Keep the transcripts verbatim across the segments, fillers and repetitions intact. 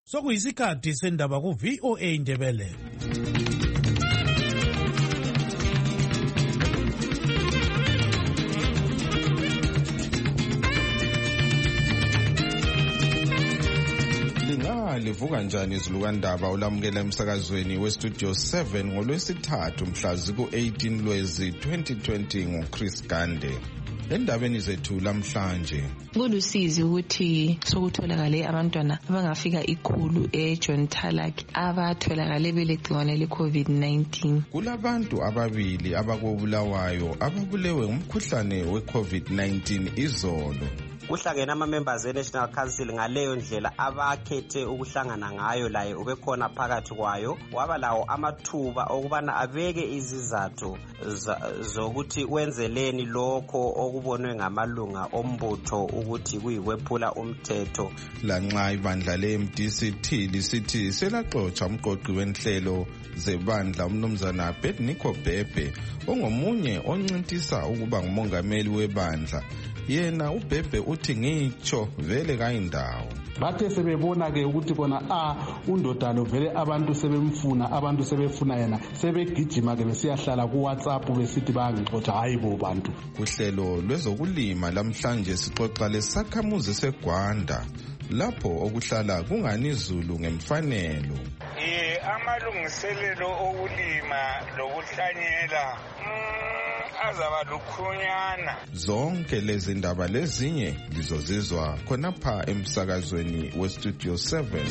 Sokuyisikhathi sendaba ku V O A Ndebele. Livuka njani izilukandaba ulamukela emsakazweni westudio seven ngolwesithathu mhla ziku eighteen Lwezi twenty twenty nguChris Gande. Endabeni zethu lamhlanje kulusizi ukuthi sokutholakale abantwana abangafika ikhulu eJohn Tarlac abatholakale belegciwane leCovid nineteen. Kulabantu ababili abakobulawayo ababulewe ngumkhuhlane weCovid nineteen izolo. Kuhlangene ama-members e-National Council ngaleyo ndlela abakhethe ukuhlangana ngayo laye ubekhona phakathi kwayo, waba lawo amathuba okubana abeke izizathu zokuthi wenzeleni lokho okubonwe ngamalunga ombutho ukuthi kuyikwephula umthetho. Lanxa ibandla le-M D C T lisithi selaxotsha umqoqi wenhlelo zebandla umnumzana Abednego Bhebhe ongomunye oncintisa ukuba ngumongameli webandla. Yena uBhebhe uthi ngitsho vele kayindawo. Bathe sebebona ke ukuthi bona a undoda lo vele abantu sebemfuna, abantu sebefuna yena, sebegijima ke besiyahlala ku WhatsApp besithi bayangixoxa hayibo bantu. Kuhlelo lwezokulima lamhlanje sixoxa lesakhamuzi seGwanda lapho okuhlala kungani izulu ngemfanelo. Eh amalungiselelo okulima lokuhlanyela azaba lukhunyana. Zonke lezi ndaba lezinye lizozizwa khonapha emsakazweni westudio seven.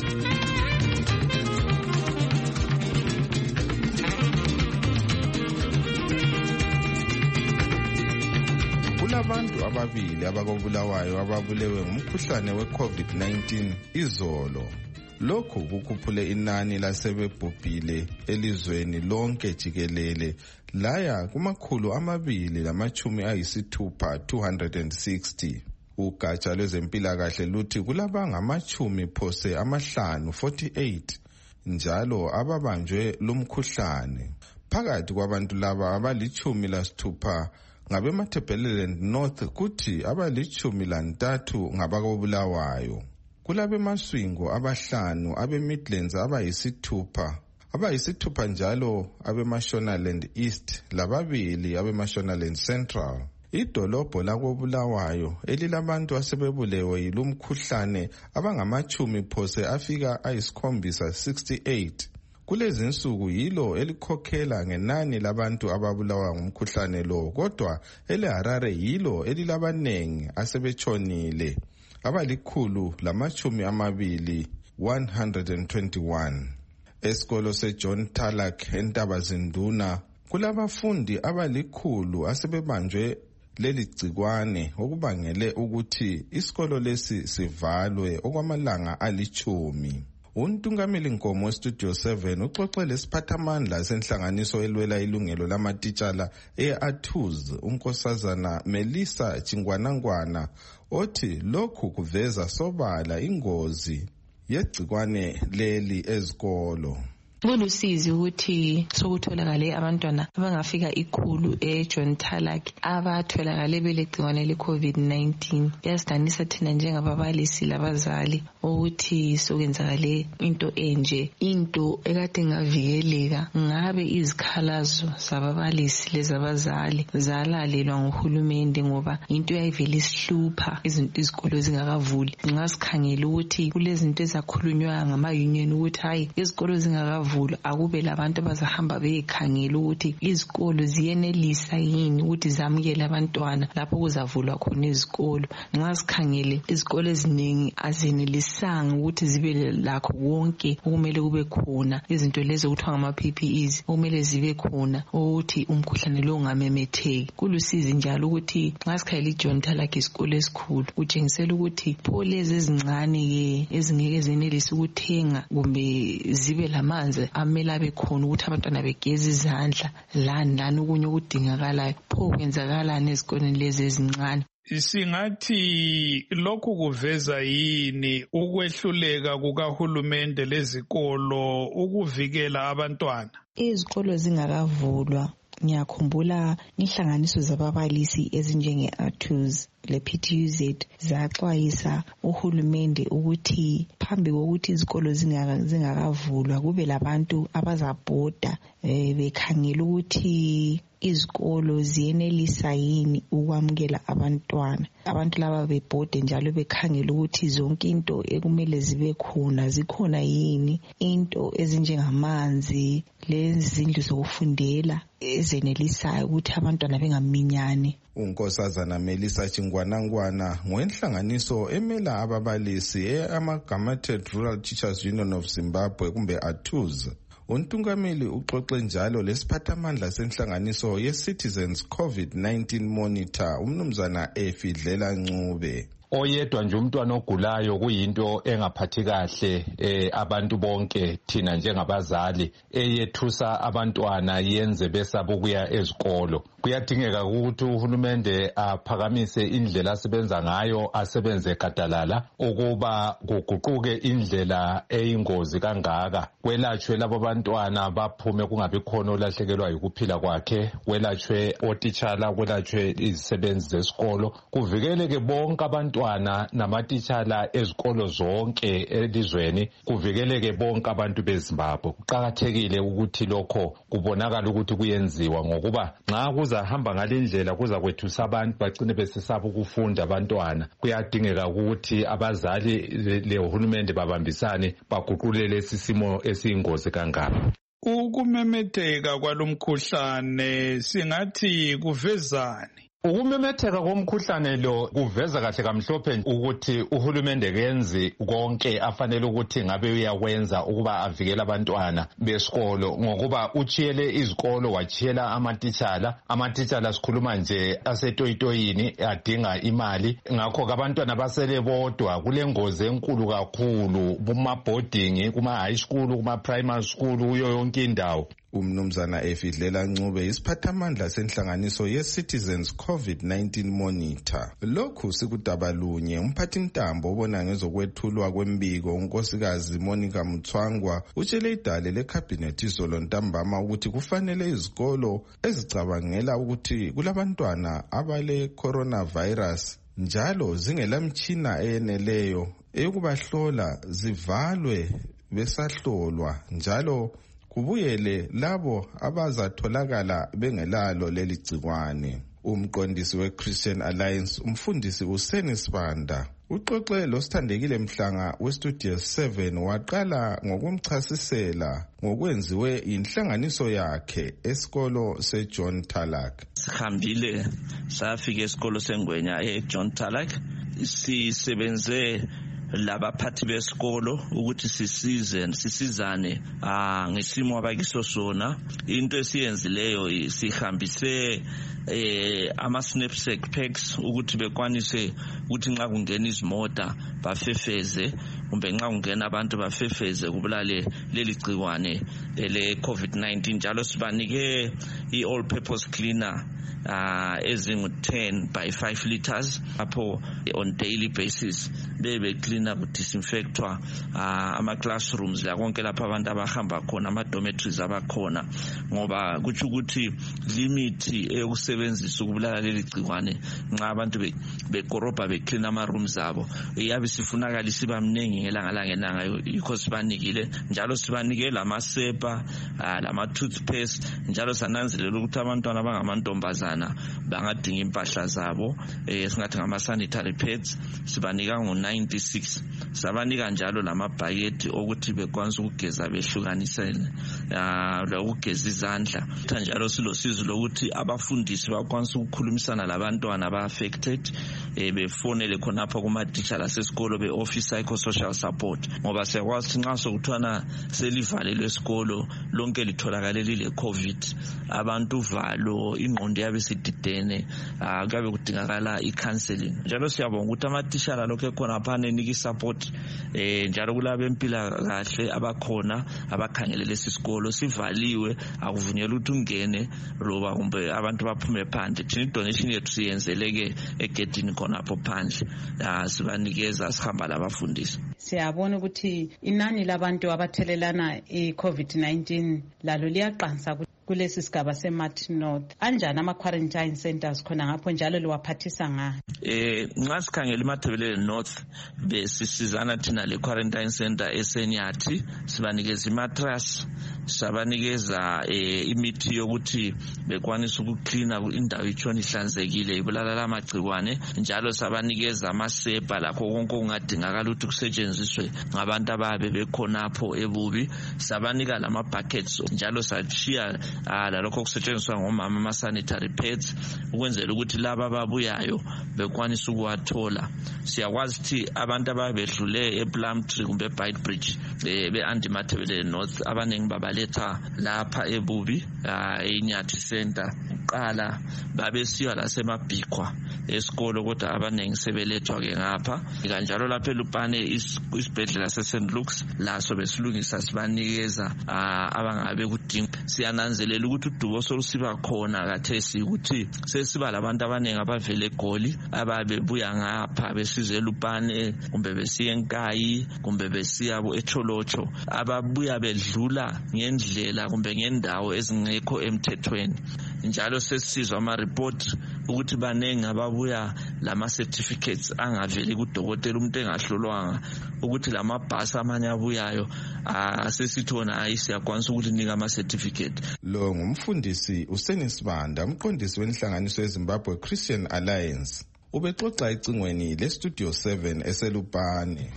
Kulabantu ababili abakobulawayo ababulewe ngumkhuhlane weCovid nineteen izolo. Lokhu kukhuphule inani lasebebhubhile elizweni lonke jikelele laya kumakhulu amabili lamachumi ayisithupha two hundred sixty. Ugatsha lwezempilakahle luthi kulabangamachumi phose amahlanu forty-eight njalo ababanjwe lumkhuhlane. Phakathi kwabantu laba abalichumi lasithupha ngabemaThebeleland North kuthi abalichumi lantathu ngabakobulawayo. Kulabe maswingo abahlanu abeMidlands abayisithupha abayisithupha njalo abeMashonaland East lababili abeMashonaland Central. Idolobho lakobulawayo elilabantu asebebulewe yilumkhuhlane abangamachumi phose afika ayisikhombisa sixty-eight. Kulezi insuku yilo elikhokhela ngenani labantu ababulawa ngumkhuhlane lo, kodwa eleHarare yilo elilabanengi asebetshonile abalikhulu lamachumi amabili one hundred twenty-one. Esikolo seJohn Tarlac eNtabazinduna kulabafundi abalikhulu asebebanjwe leli gcikwane okubangele ukuthi isikolo lesi sivalwe okwamalanga alichumi. Untungameli Nkomo westudio seven uxoxe lesiphathamandla senhlanganiso elwela ilungelo lamatitshala e-Athuz unkosazana Melissa Chingwanangwana othi lokhu kuveza sobala ingozi yegcikwane leli ezikolo. Kulusizi ukuthi sokutholakale abantwana abangafika ikhulu eJohn Tarlac abatholakale belegciwane leCovid nineteen. Yasidanisa thina njengababalisi labazali ukuthi sokwenzakale into enje, into ekade ngavikeleka. Ngabe izikhalazo zababalisi lezabazali zalalelwa nguhulumende ngoba into yayivele isihlupha izinto izikolo zingakavuli. Ngasikhangela ukuthi kulezinto ezakhulunywa ngama-union ukuthi hayi izikolo zingakavuli akube labantu abazahamba beyikhangela ukuthi izikolo ziyenelisa yini ukuthi zamukele abantwana lapho kuzavulwa khona izikolo. Nxa sikhangele izikolo eziningi azenelisanga ukuthi zibe lakho konke okumele kube khona, izinto lezo okuthiwa ngama-P P Es okumele zibe khona ukuthi umkhuhlane lo ungamemetheki. Kulusizi njalo ukuthi nxa sikhangele iJohn Tarlac isikolo esikhulu kutshengisela ukuthi pho lezi ezincane ke ezingeke zenelisa ukuthenga kumbe zibe lamanzi amela bekhona ukuthi abantwana begeze izandla lani lani okunye okudingakalayo, pho kwenzakalani ezikoleni lezi ezincane. Singathi lokhu kuveza yini ukwehluleka kukahulumende lezikolo ukuvikela abantwana? Izikolo zingakavulwa ngiyakhumbula inhlanganiso zababalisi ezinjenge-Athuz le P T U Z zaxwayisa uhulumende ukuthi phambi kokuthi izikolo zingakavulwa kube labantu abazabhoda bekhangela ukuthi izikolo ziyenelisa yini ukwamukela abantwana. Abantu laba bebhode njalo bekhangela ukuthi zonke into ekumele zibe khona zikhona yini, into ezinjengamanzi, lezindlu zokufundela ezenelisayo ukuthi abantwana bengaminyani. uNkosazana Melissa Chingwanangwana ngwenhlanganiso emela ababalisi e-Amalgamated Rural Teachers Union of Zimbabwe kumbe A T U Z. Untungameli uxoxe njalo lesiphathamandla senhlanganiso ye-Citizens COVID nineteen Monitor umnumzana Efidlela Ncube. Oyedwa nje umntwana ogulayo kuyinto engaphathi kahle eh, abantu bonke thina njengabazali eyethusa abantwana yenze besaba ukuya ezikolo. Kuyadingeka ukuthi uhulumende aphakamise indlela asebenza ngayo, asebenze gadalala ukuba kuguquke indlela eyingozi kangaka. Kwelatshwe labo bantwana baphume kungabi khona olahlekelwa ukuphila kwakhe, kwelatshwe otitshala, kwelatshwe izisebenzi zesikolo, kuvikeleke bonke abantwana namatitshala ezikolo zonke elizweni, kuvikeleke bonke abantu beZimbabwe. Kuqakathekile ukuthi lokho kubonakala ukuthi kuyenziwa ngokuba nxa zahamba ngalendlela kuza kwethusa abantu bagcine besesaba ukufunda abantwana. Kuyadingeka ukuthi abazali lehulumende babambisane baguqule lesi simo esiyingozi kangaka. Ukumemetheka kwalomkhuhlane singathi kuvezani? Ukumemetheka komkhuhlane lo kuveza kahle kamhlophe ukuthi uhulumende kenzi konke afanele ukuthi ngabe uyakwenza ukuba avikele abantwana besikolo, ngokuba uchiyele izikolo wachiyela amatitshala. Amatitshala sikhuluma nje asetoyitoyini adinga imali, ngakho abantwana basele bodwa. Kulengozi enkulu kakhulu kuma boarding, kuma high school, kuma primary school, kuyo yonke indawo. Umnumzana Efidlela Ncube isiphathamandla senhlanganiso ye-Citizens COVID nineteen Monitor. Lokhu sikudabalunye umphathintambo obona ngezokwethulwa kwembiko unkosikazi Monica Mthwangwa utshele idale lekhabhinethi izolo ntambama ukuthi kufanele izikolo ezicabangela ukuthi kulabantwana abale coronavirus njalo zingelamtshina eyeneleyo eyokubahlola zivalwe besahlolwa, njalo kubuyele labo abazatholakala bengelalo leli gcikwane. Umqondisi we-Christian Alliance umfundisi uSeni Sibanda uxoxe losithandekile Mhlanga weStudio seven waqala ngokumchasisela ngokwenziwe inhlanganiso yakhe esikolo seJohn Talak. Sikhambile safika esikolo seNgwenya eJohn Talak, sisebenze labaphathi besikolo ukuthi sisize sisizane ah ngesimo abakiso sona. Into esiyenzileyo sihambise eh ama knapsack packs ukuthi bekwanise ukuthi nxa kungena izimota bafefeze, kumbe nxa kungena abantu bafefeze kubulale leli gciwane le COVID nineteen. Njalo sibanike i all purpose cleaner uh ezingu ten by five liters apho on daily basis bebe cleaner ku disinfectwa uh, ama classrooms la konke lapha abantu abahamba khona, ama dormitories abakhona, ngoba kuthi ukuthi limit eyokusebenzisa ukubulala leli gciwane nxa abantu bekorobha be clean ama rooms abo iyabe sifunakala isiba mningi ngelanga langenanga, yikho sibanikile. Njalo sibanike lamasepa uh, lama toothpaste, njalo sananzelela ukuthi abantwana abangamantombazana bangadinga impahla zabo eh singathi ngama sanitary pads sibanika ngo ninety-six. Sabanika njalo lamabhaketi okuthi bekwanisa ukugeza behlukanisele ah lokugeza izandla. Njalo silosizo lokuthi abafundisi bakwanisa ukukhulumisana labantwana aba affected eh befonele khonapha kuma teacher asesikolo be office psychosocial support, ngoba sekwazi nxa sokuthwana selivale lesikolo lonke litholakale lile COVID, abantu valo ingqondo yabe sididene, akabe kudingakala i-counseling. Njalo siyabonga ukuthi amatishara lokho ekhona phana eniki support eh njalo kulabe empila kahle abakhona abakhangele lesisikolo sivaliwe, akuvunyelwa ukuthi ungene loba kumbe abantu baphume phandle. Thina donation yethu siyenzeleke egedini khona apho phandle, sibanikeza sihamba labafundisi. Siyabona ukuthi inani labantu abathelelana i-COVID nineteen lalo liyaqansa kulesi sigaba seMartin North. Anjani ama quarantine centers khona ngapho njalo liwaphathisa nga? Eh nxa sikhangela iMatabele North besisizana thina le quarantine center eSenyathi, sibanikeza imattress, sabanikeza eh imithi yokuthi bekwanisa ukucleana indawo itshona ihlanzekile ibulala lamagcikwane, njalo sabanikeza amasepa lakho konke okungadingakala ukuthi kusetshenziswe ngabantu ababe bekhonapho ebubi, sabanika lama buckets, njalo sachiya lalokho kusetshenziswa ngomama ama sanitary pads ukwenzela ukuthi laba ababuyayo bekwanisa ukuwathola. Siyakwazi ukuthi abantu ababedlule ePlumtree kumbe eBeitbridge be anti-Matabele North abaningi babaletha lapha ebubi eNyathi Center. Qala babesiya lasemabhikhwa esikolo kodwa abaningi sebelethwa ke ngapha. Kanjalo lapha eLupane isibhedlela seSaint Luke's laso besilungisa sibanikeza abangabe kudinga. Siyananzelela ukuthi udubo solusiba khona kathesi ukuthi sesiba labantu abaningi abavele eGoli ababebuya ngapha besize eLupane kumbe besiya eNkayi kumbe besiya eCholocho ababuya bedlula ngendlela kumbe ngendawo ezingekho emthethweni. Njalo sesizwa ama report ukuthi banengi ababuya lama certificates angaveli kudokotela umuntu engahlolwanga, ukuthi lama bus amanye abuyayo asesithona ayisiyakwanisa ukuthi nika ama certificate. Lo ngumfundisi uSenisibanda, umqondisi wenhlanganiso yeZimbabwe Christian Alliance, ubexoxa ecingweni le Studio seven eseLupane.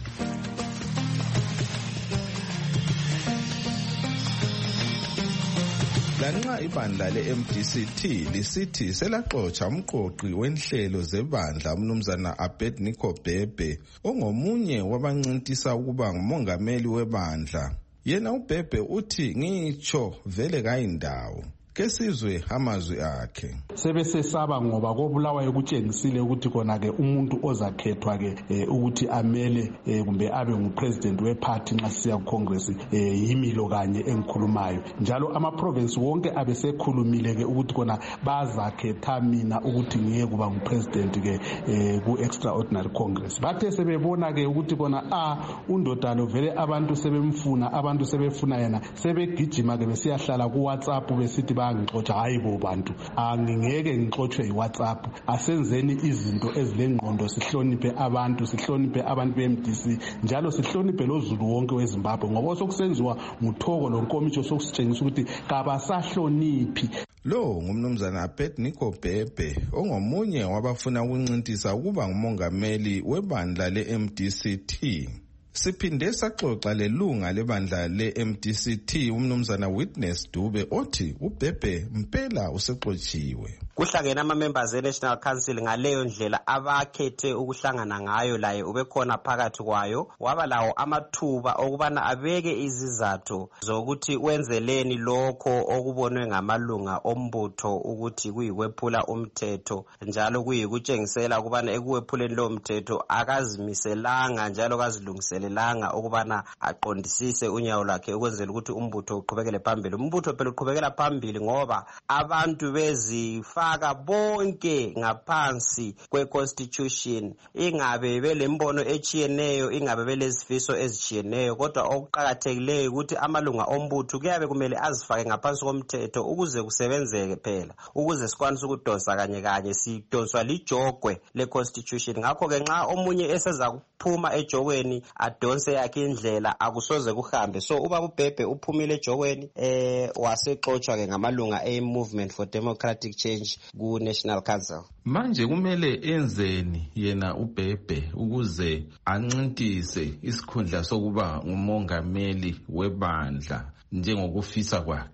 Lanxa ibandla le-M D C T lisithi selaxotsha umqoqi wenhlelo zebandla umnumzana Abednego Bhebhe ongomunye wabancintisa ukuba ngumongameli webandla, yena uBhebhe uthi ngitsho vele kayindawo. Kesizwe amazwi akhe. Sebesesaba ngoba kobulawayo kutshengisile ukuthi kona ke umuntu ozakhethwa ke ukuthi amele kumbe abe ngupresident weparty nxa siya kuCongress yimilo kanye engikhulumayo. Njalo ama province wonke abesekhulumile ke ukuthi kona bazakhetha mina ukuthi ngiye kuba ngupresident ke ku extraordinary congress. Bathe sebebona ke ukuthi kona a undoda lo vele abantu sebemfuna, abantu sebefuna yena, sebegijima ke besiyahlala ku WhatsApp besithi ngixotsha hayibo bantu angingeke ngixotshwe yiWhatsApp, asenzeni izinto ezilengqondo, sihloniphe abantu, sihloniphe abantu be-M D C, njalo sihloniphe loZulu wonke weZimbabwe ngoba sokusenziwa nguthoko lonkomiso sokusitshengisa ukuthi kabasahloniphi. Lo ngumnumzana Abednego Bhebhe ongomunye wabafuna ukuncintisa ukuba ngumongameli webandla le-M D C T. Siphinde saxoxa lelunga lebandla le-M D C T umnumzana Witness Dube othi uBhebhe mpela usexotshiwe. Kuhlangene ama-members e-National Council ngaleyo ndlela abakhethe ukuhlangana ngayo, laye ubekhona phakathi kwayo, waba lawo amathuba okubana abeke izizathu zokuthi wenzeleni lokho okubonwe ngamalunga ombutho ukuthi kuyikwephula umthetho, njalo kuyikutshengisela ukubana ekuwephuleni lo mthetho akazimiselanga njalo kazilungiselelanga ukubana aqondisise unyawo lwakhe ukwenzela ukuthi umbutho uqhubekele phambili. Umbutho phela uqhubekela phambili ngoba abantu bezifa faka bonke ngaphansi kwe-constitution, ingabe belembono echiyeneyo, ingabe belezifiso ezichiyeneyo, kodwa okuqakathekileyo ukuthi amalunga ombutho kuyabe kumele azifake ngaphansi komthetho ukuze kusebenzeke phela, ukuze sikwanise ukudonsa kanye kanye sidonswa lijogwe le-constitution. Ngakho-ke nxa omunye eseza kuphuma ejokweni adonse yakhe indlela akusoze kuhambe. So ubaba uBhebhe uphumile ejokweni eh wasexotsha ke ngamalunga e-Movement for Democratic Change ku National Council. Manje kumele enzeni yena uBhebhe ukuze ancintise isikhundla sokuba ngumongameli webandla njengokufisa kwakhe?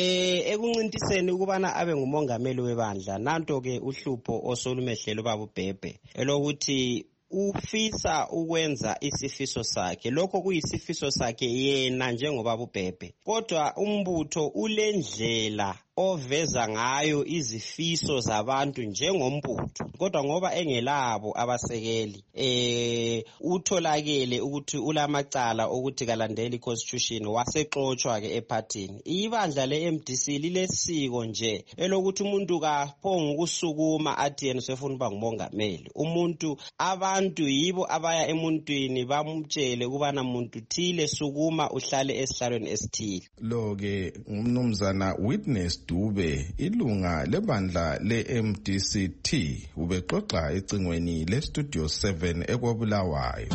Eh ekuncintiseni ukubana abe ngumongameli webandla, nanto ke uhlupho osolumehlelo baba uBhebhe elokuthi ufisa ukwenza isifiso sakhe. Lokho kuyisifiso sakhe yena njengoba uBhebhe, kodwa umbutho ulendlela oveza ngayo izifiso zabantu njengombutho, kodwa ngoba engelabo abasekeli eh utholakele ukuthi ulamacala ukuthi kalandela iconstitution wasexotsha ke epartini. Ibandla le-M D C lilesiko nje elokuthi umuntu kaphonga ukusukuma athi yena usefuna ukuba ngumongameli. Umuntu abantu yibo abaya emuntwini bamtshele ukubana umuntu thile sukuma uhlale esihlalweni esithile. Lo ke ngumnumzana Witness Dube ilunga lebandla le-M D C T ubexoxa ecingweni le-Studio seven ekwabulawayo.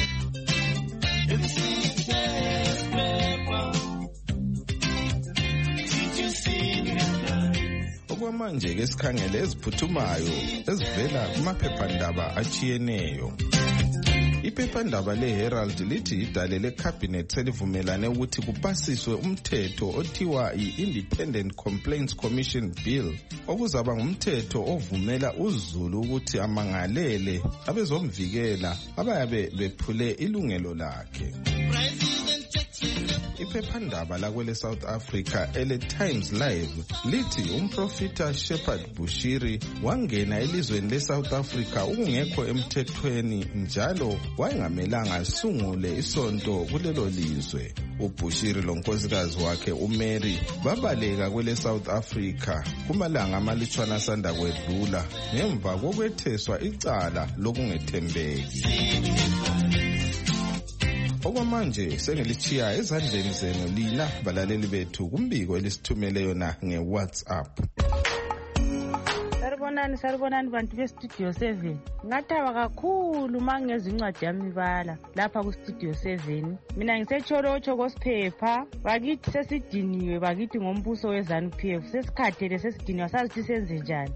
Okwamanje ke sikhangele eziphuthumayo ezivela kumaphephandaba achiyeneyo. Iphephandaba le-Herald lithi idale le-Cabinet selivumelane ukuthi kupasiswe umthetho othiwa i-Independent Complaints Commission Bill okuzaba ngumthetho ovumela uZulu ukuthi amangalele abezomvikela abayabe bephule ilungelo lakhe. Iphephandaba lakwele South Africa ele Times Live lithi umprofita Shepherd Bushiri wangena elizweni le South Africa ukungekho emthethweni njalo wayengamelanga asungule isonto kulelo lizwe. uBushiri lonkosikazi wakhe uMary babaleka kwele South Africa kumalanga amalutshwana asanda kwedlula ngemva kokwetheswa icala lokungethembeki. Okwamanje sengilichiya ezandleni zenu lina balaleli bethu kumbiko elisithumele yona ngeWhatsApp. Saribonani saribonani bantu beStudio seven. Ngathaba kakhulu mangeza incwadi yami ibala lapha kuStudio seven. Mina ngisecholocho kosiphepha bakithi sesidiniwe bakithi ngombuso weZANU P F. Sesikhathele sesidiniwe sazithi senze njani.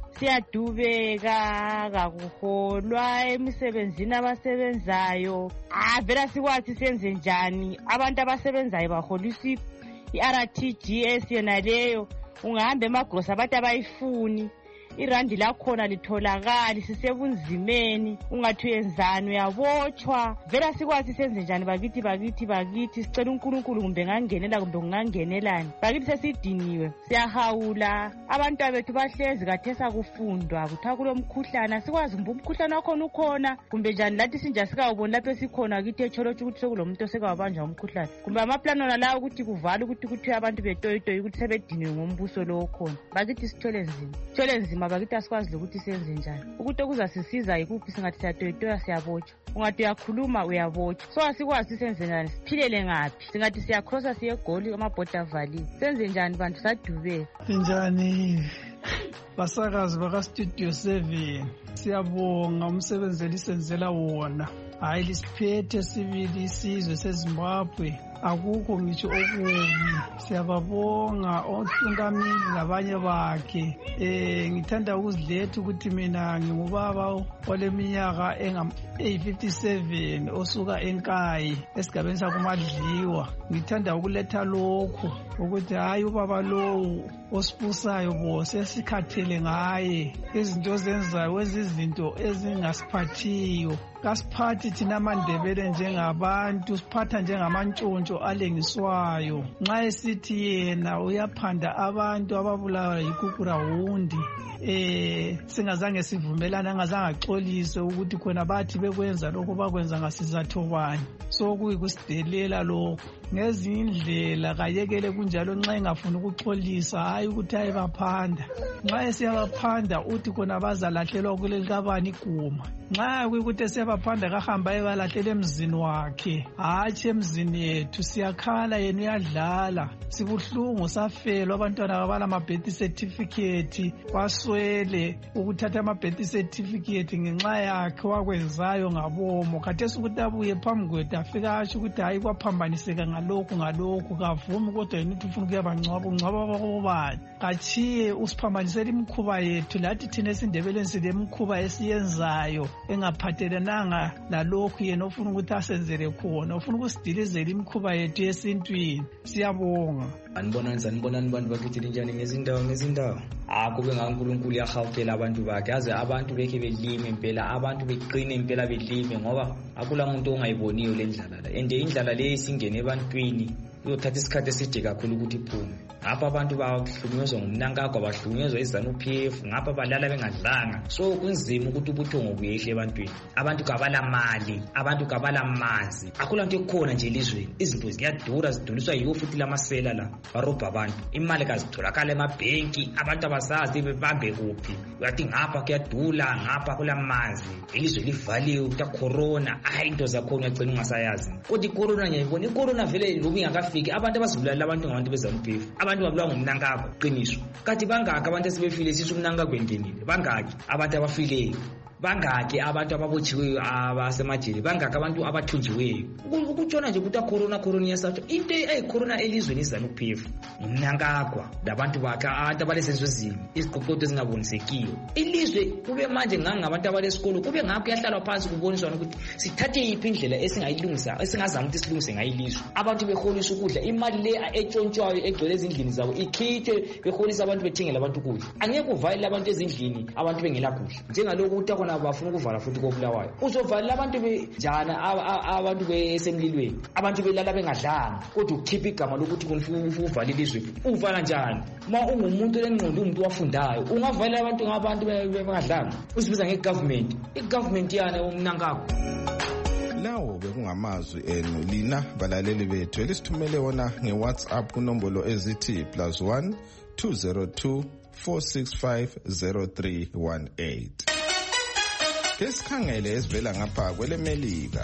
Siyadubeka kakuholwa emisebenzini abasebenzayo. Ah vela sikwathi senze njani abantu abasebenzayo baholisa i-R T G S yona leyo ungahamba emagrosa abantu abayifuni. Irandi lakhona litholakali sisebunzimeni ungathi uyenzani uyabotshwa vela sikwathi senze njani bakithi bakithi bakithi sicela uNkulunkulu kumbe ngangenela kumbe kungangenelani bakithi sesidiniwe siyahawula abantu abethu bahlezi kathesa kufundwa kuthiwa kulomkhuhlane sikwazi kumbe umkhuhlane wakhona ukhona kumbe njani lathi sinja sikawubona lapho esikhona kithi echolotsho ukuthi sekulomuntu osekawabanja umkhuhlane kumbe amaplano nalawo ukuthi kuvala ukuthi kuthi abantu betoyitoyi ukuthi sebediniwe ngombuso lo khona bakithi sithole nzima sithole nzima bakithi asikwazi ukuthi senze njani ukuthi okuzasisiza yikuphi singathi siyatoyitoya siyabotshwa ungathi uyakhuluma uyabotshwa so asikwazi senze njani siphilele ngaphi singathi siyakrosa siye eGoli amabhoda avaliwe senze njani bantu sadubeka njani basakazi bakaStudio seven siyabonga umsebenzi elisenzela wona hayi lisiphethe sibili isizwe seZimbabwe akukho ngitsho okubi siyababonga ohlungameli labanye bakhe eh ngithanda ukuzletha ukuthi mina ngingubaba oleminyaka engama-fifty-seven osuka eNkayi esigabeni sakumadliwa ngithanda ukuletha lokho ukuthi hayi ubaba lo osibusayo bo sesikhathele ngaye izinto zenzayo izinto ezingasiphathiyo kasiphathi thina amaNdebele njengabantu siphatha njengamantshontsho alengiswayo nxa esithi yena uyaphanda abantu ababulawa yikukurawundi eh singazange sivumelana angazange axolise ukuthi khona bathi bekwenza lokho bakwenza ngasizatho bani so kuyikusidelela lokho ngezindlela kayekele kunjalo nxa engafuna ukuxolisa hayi ukuthi ayibaphanda nxa esiyabaphanda uthi khona bazalahlelwa kuleli kabani iguma nxa kuyikuthi esiyabaphanda kahamba ebalahlela emzini wakhe hatshi emzini yethu siyakhala yena uyadlala sibuhlungu safelwa abantwana babala ama-birth certificate baswele ukuthatha ama-birth certificate ngenxa yakhe wakwenzayo ngabomo khathesi ukuthi abuye phambi kwethu afika asho ukuthi hayi kwaphambaniseka ngalokhu ngalokhu kavumi kodwa yena uthi ufuna ukuyabangcwaba ungcwaba bakobani kachiye usiphambanisela imikhuba yethu lathi thina esindebeleni silemikhuba esiyenzayo engaphathelenanga lalokhu yena ofuna ukuthi asenzele khona ofuna ukusidilizela imikhuba yethu yesintwini siyabonga anibonani sanibonani bantu bakithi linjani ngezindawo ngezindawo akube ngaNkulunkulu yahawukela abantu bakhe aze abantu bekhe belime impela abantu beqine impela belime ngoba akula muntu ongayiboniyo le ndlala la ende indlala le isingene ebantwini uyothatha isikhathi eside kakhulu ukuthi iphume ngapha abantu bahlukunyezwa ngumnankagwa bahlukunyezwa iZANU P F ngapha balala bengadlanga so kunzima ukuthi ubuthongo buyehle ebantwini abantu kabala mali abantu kabala manzi akula nto ekhona nje elizweni izinto ziyadura ziduliswa yiwo futhi lamasela la barobha abantu imali kazitholakala emabhenki abantu abasazi bebambe kuphi uyathi ngapha kuyadula ngapha kula manzi ilizwe livaliwe kuta corona hayi into zakhona uyagcina ungasayazi kodwa icorona nje ibona icorona vele lobu ingakafiki abantu abazibulala abantu ngabantu beZANU P F abantu babulawa ngumnankako qiniso. Kanti bangaki abantu esebefile sithi umnankako engenile? Bangaki abantu abafileyo? Bangaki abantu ababotshiweyo abasemajele? Bangaki abantu abathunjiweyo? Ukutshona nje ukuthi corona corona yasathu into eyi corona elizweni izana ukuphefu ngumnankagwa labantu bakhe abantu abalesenzozini iziqoqodo ezingabonisekiyo. Ilizwe kube manje ngangabantu abalesikolo kube ngakho yahlalwa phansi kuboniswana ukuthi sithathe yiphi indlela esingayilungisa esingazama ukuthi silungise ngayilizwe. Abantu beholisa ukudla imali le etshontshayo egcwele ezindlini zabo ikhithe beholisa abantu bethengela abantu ukudla. Angeke uvalele abantu ezindlini abantu bengela kudla njengalokho ukuthi bafuna ukuvala futhi koBulawayo. Uzovalela abantu benjana abantu besemlilweni abantu belala bengadlanga kodwa ukukhipha igama lokuthi kunifuna uvala ilizwe uvala njani? Ma ungumuntu lengqondo umuntu wafundayo ungavalela abantu ngabantu bengadlanga usibiza ngegovernment igovernment yana umnankako. Lawo bekungamazwi enu lina balaleli bethu elisithumele wona ngeWhatsApp kunombolo ezithi plus one two zero two four six five zero three one eight. Esikhangele esivela ngapha kwelemelika.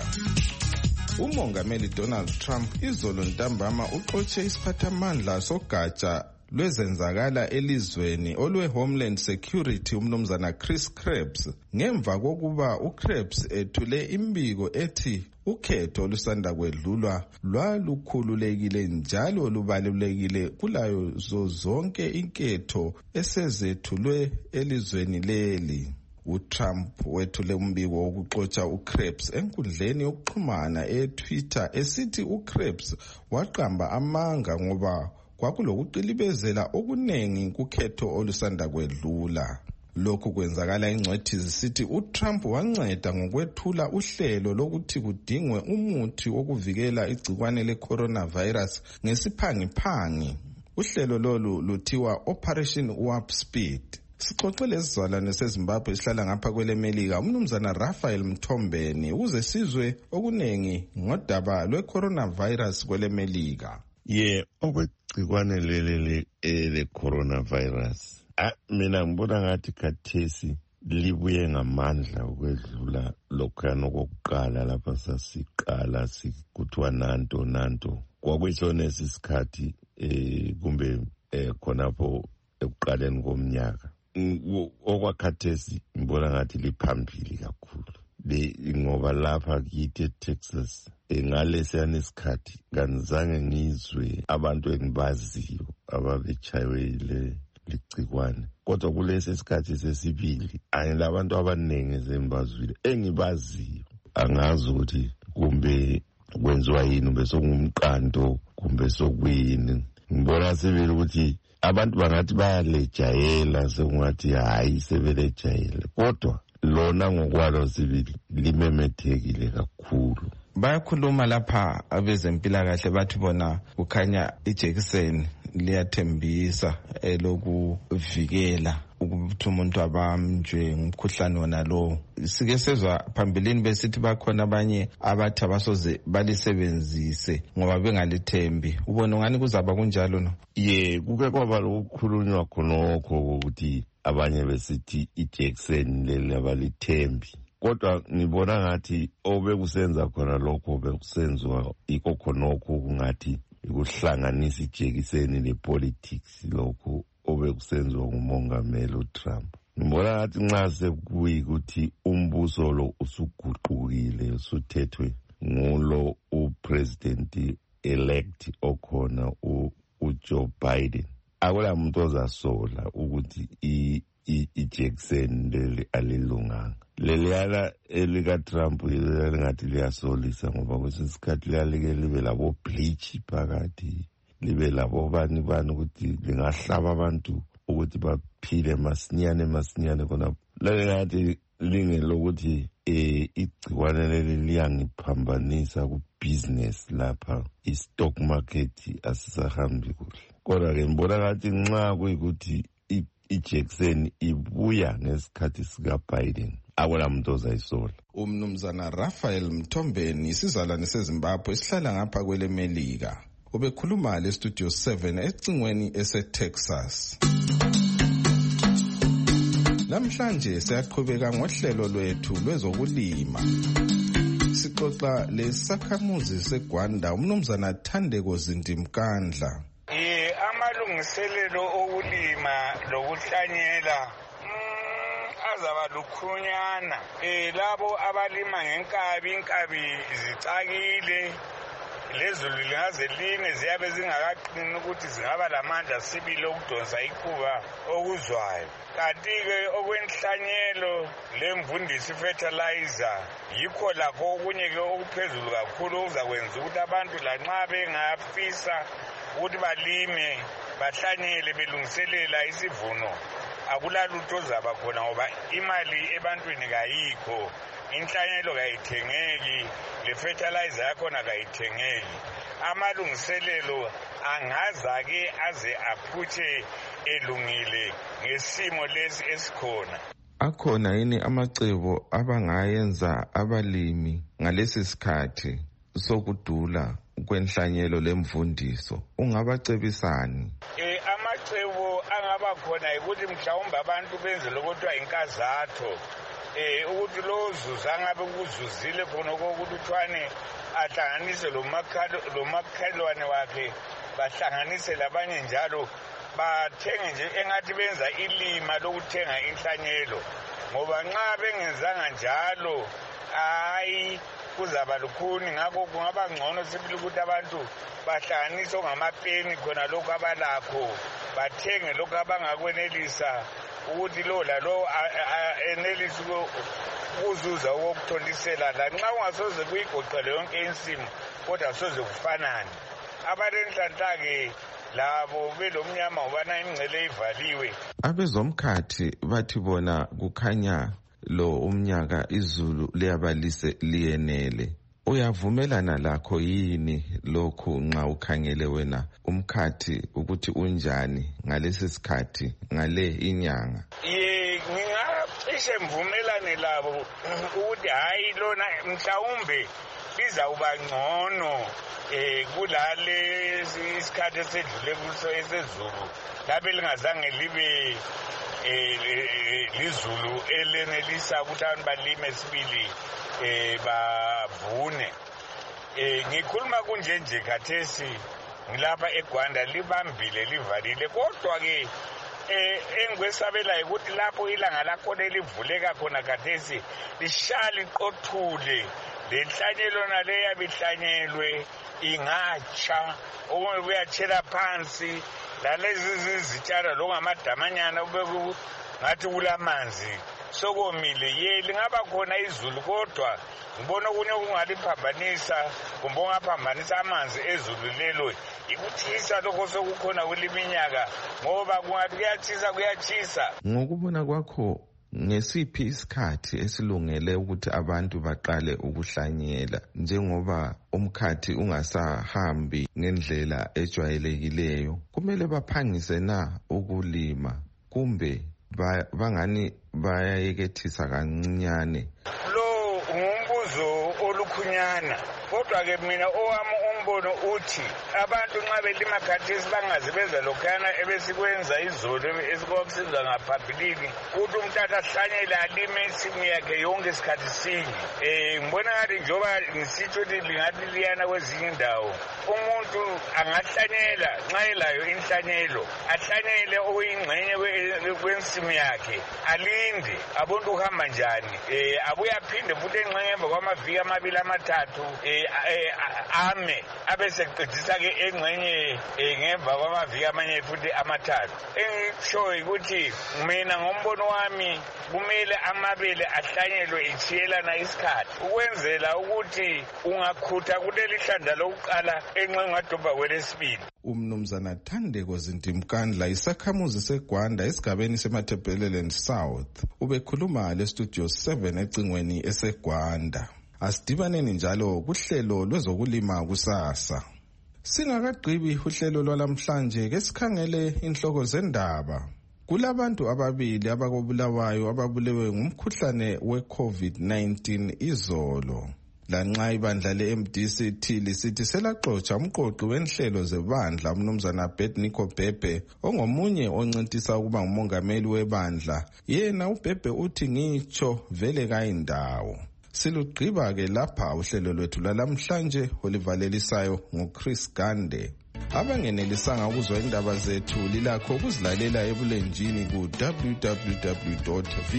Umongameli Donald Trump izolo ntambama uxotshe isiphathamandla sogatsha lwezenzakala elizweni olwe Homeland Security umnumzana Chris Krebs ngemva kokuba uKrebs ethule imbiko ethi ukhetho olusanda kwedlulwa lwalukhululekile njalo lubalulekile kulayo zonke inketho esezethulwe elizweni leli. uTrump wethule umbiko wokuxotsha uKrebs enkundleni yokuxhumana eTwitter esithi uKrebs waqamba amanga ngoba kwakulokuqilibezela okunengi kukhetho olusanda kwedlula. Lokhu kwenzakala ingcwethi zisithi uTrump wanceda ngokwethula uhlelo lokuthi kudingwe umuthi wokuvikela igcikwane le-coronavirus ngesiphangiphangi. Uhlelo lolu luthiwa Operation Warp Speed. Sixoxele isizalwane seZimbabwe esihlala ngapha kwelemelika umnumzana Raphael Mthombeni uze sizwe okunengi ngodaba lwe-coronavirus kwelemelika. Ye okwegcikwane leli le-coronavirus mina ngibona ngathi khathesi libuye ngamandla ukwedlula lokhuyana okokuqala lapha sasiqala sikuthiwa nanto nanto kwakwesona isikhathi eh kumbe khonapho ekuqaleni komnyaka. Okwakhathesi ngibona ngathi liphambili kakhulu le ngoba lapha kithi eTexas engalesiyana isikhathi kanizange ngizwe abantu engibaziyo ababechaywe ligcikwane kodwa kulesi sikhathi sesibili ayinabantu abaningi zembazwile engibaziyo angazi ukuthi kumbe kwenziwa yini bese kungumqanto kumbe sokuyini. Ngibona sebele ukuthi abantu bangathi bayalejayela sekungathi hayi sebelejayele kodwa lona ngokwalo sibili limemethekile kakhulu. Bayakhuluma lapha abezempilakahle bathi bona kukhanya ijekiseni liyathembisa elokuvikela ukuthi umuntu abamjwe ngumkhuhlane wona lo. Sike sezwa phambilini besithi bakhona abanye abathi abasoze balisebenzise ngoba bengalithembi. Ubona ngani kuzaba kunjalo no? Ye kuke kwaba lokukhulunywa khonokho ukuthi abanye besithi ijekiseni leli abalithembi kodwa ngibona ngathi obekusenza khona lokho bekusenzwa iko khonokho kungathi ukuhlanganisa ijekiseni lepolitics lokho obekusenziwa ngumongameli uTrump. Ngibona ngathi nxa sekuyikuthi umbuso lo usuguqukile usuthethwe ngulo upresident elect okhona uJoe Biden akula muntu ozasola ukuthi ijekiseni leli alilunganga. Leliyala elika-Trump lingathi liyasolisa ngoba kwesikhathi liyalike libe labo bleach phakathi libe labo bani bani ukuthi lingahlaba abantu ukuthi baphile masinyane masinyane khona. Lengathi lingelokuthi eh igcikwane leli liyangiphambanisa ku-business lapha i-stock market asisahambi kuhle. Kodwa ke ngibona ngathi nxa kuyikuthi ijekiseni ibuya ngesikhathi sika-Biden akula muntu ozayisola. Umnumzana Raphael Mthombeni isizalwane seZimbabwe esihlala ngapha kwelemelika ubekhuluma le studio seven ecingweni eseTexas. Namhlanje siyaqhubeka ngohlelo lwethu lwezokulima. Sixoxa lesakhamuzi seGwanda umnumzana Thandeko Zindimkandla. Eh amalo amalungiselelo okulima lokuhlanyela azaba lukhunyana. Eh labo abalima ngenkabi, inkabi zicakile, lezulu lingaze line ziyabe zingakaqini ukuthi zingaba lamandla sibili okudonsa ikhuba okuzwayo. Kanti-ke okwenhlanyelo lemvundisi fertilizer yikho lakho okunye-ke okuphezulu kakhulu okuzakwenza ukuthi abantu lanxa bengafisa ukuthi balime bahlanyele belungiselela isivuno akulalutho zaba khona ngoba imali ebantwini kayikho, inhlanyelo kayithengeki, le fertilizer yakhona kayithengeki. Amalungiselelo angazake aze aphutshe elungile ngesimo lesi esikhona. Akhona yini amacebo abangayenza abalimi ngalesi sikhathi sokudula kwenhlanyelo lemvundiso? Ungabacebisani? Eh amacebo angaba khona ukuthi mhlawumbe abantu benze lokuthiwa inkazatho, eh ukuthi lo zuza ngabe kuzuzile khona ukuthi uthwane ahlanganise lo makhalo lo makhalwane wakhe, bahlanganise labanye njalo bathenge nje engathi benza ilima lokuthenga inhlanyelo, ngoba nxa bengenzanga njalo hayi kuzaba lukhuni. Ngakho kungaba ngcono sibili ukuthi abantu bahlanganise ngamapeni khona lokho abalakho, bathenge lokho abangakwenelisa ukuthi lo lalo enelisi ukuzuza ukuthondisela, lanxa ungasoze kuyigoqele yonke insimu kodwa soze kufanane. Abalenhlanhla-ke labo belomnyama ubana imingcele ivaliwe. Abezomkhathi bathi bona kukhanya lo umnyaka izulu liyabalise liyenele. Uyavumelana lakho yini lokhu nxa ukhangele wena umkhathi ukuthi unjani ngalesi sikhathi ngale inyanga? Ye ngingacishe mvumelane labo ukuthi hayi lona mhlawumbe lizawuba ngcono eh kulale isikhathi esedlule kuso esezulu labe lingazange libe eh lizulu elenelisa ukuthi abantu balime sibili eh bavune. Eh ngikhuluma kunje nje khathesi ngilapha eGwanda libambile livalile, kodwa ke eh engikwesabela ukuthi lapho ilanga lakhona livuleka khona khathesi lishali qothule, lenhlanyelo naleya bihlanyelwe ingatsha okunye kuyatshela phansi, lalezi izitshalo longamadamanyana ube ngathi kulamanzi sokomile. Ye lingaba khona izulu kodwa ngibona okunye okungaliphambanisa kumbe ongaphambanisa amanzi ezulu lelo ikuthisa lokho sokukhona kuliminyaka, ngoba kungathi kuyatshisa kuyatshisa. Ngokubona kwakho ngesiphi isikhathi esilungele ukuthi abantu baqale ukuhlanyela, njengoba umkhathi ungasahambi ngendlela ejwayelekileyo? Kumele baphangise na ukulima kumbe bangani bayayekethisa kancinyane? Lo ngumbuzo olukhunyana, kodwa ke mina owami umbono uthi abantu nxa belima khathesi bangaze benza lokhana ebesikwenza izolo esikokusiza ngaphambilini ukuthi umtata ahlanyele alime insimu yakhe yonke isikhathi sinye. Eh ngibona ngathi njoba ngisitsho ukuthi lingathi liyana kwezinye indawo, umuntu angahlanyela nxa elayo inhlanyelo, ahlanyele okuyingxenye kwensimu yakhe, alinde abonke uhamba njani, eh abuye aphinde futhi engxenye emva kwamaviki amabili amathathu eh ame abeseqedisa-ke engxenye ngemva kwamaviki amanye futhi amathathu. Engishoyo ukuthi mina ngombono wami kumele amabele ahlanyelwe echiyelana isikhathi ukwenzela ukuthi ungakhutha kuleli hlandla lokuqala engxenye ngadobha kwelesibili. Umnumzana Thandeko Zintimkandla, isakhamuzi seGwanda esigabeni seMatabeleland South, ubekhuluma le studio seven ecingweni eseGwanda. Asidibaneni njalo kuhlelo lwezokulima kusasa. Singakagqibi uhlelo lwalamhlanje ke sikhangele inhloko zendaba. Kulabantu ababili abakobulawayo ababulewe ngumkhuhlane we-COVID nineteen izolo. Lanxa ibandla le-M D C T lisithi selaxotsha umqoqi wenhlelo zebandla umnumzana Bednicko Bhebhe ongomunye oncintisa ukuba ngumongameli webandla, yena uBhebhe uthi ngitsho vele kayindawo. Silugqiba ke lapha uhlelo lwethu lalamhlanje olivalelisayo nguChris Gande. abangenelisanga ukuzwa indaba zethu lilakho ukuzilalela ebulenjini ku w w w dot